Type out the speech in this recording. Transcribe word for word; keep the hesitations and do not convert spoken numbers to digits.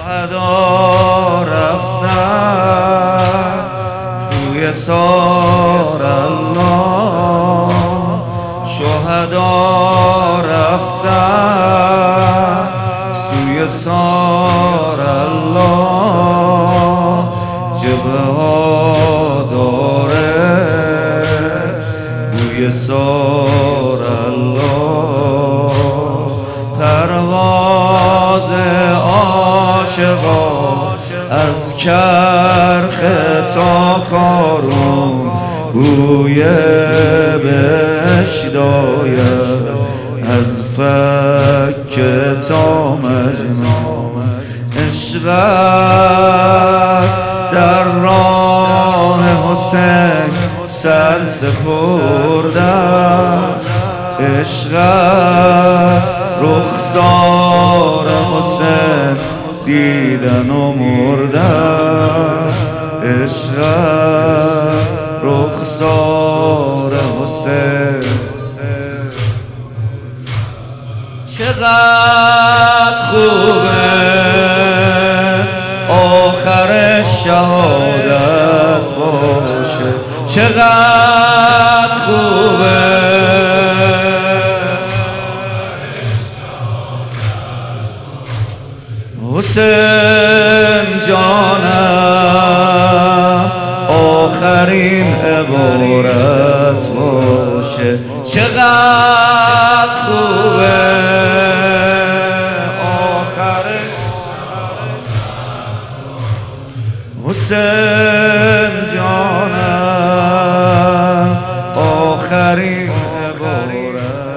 شهدا رفتن روی سار الله، شهدا رفتن سوی سار الله. جبه ها داره بوی سار الله، پرواز عاشقا از کرخ تا کارون بوی بهشت آید، از فک تا مجنون عشق است در راه حسین سر سپردن، عشق است رخسار حسین دیدن و مردن، عشق است رخسار حسین. چقدر خوبه آخر شهادت باشه، چقدر خوبه حسین جانم آخرین عبارت باشه، چقدر خوبه آخرین حسین جانم آخرین عبارت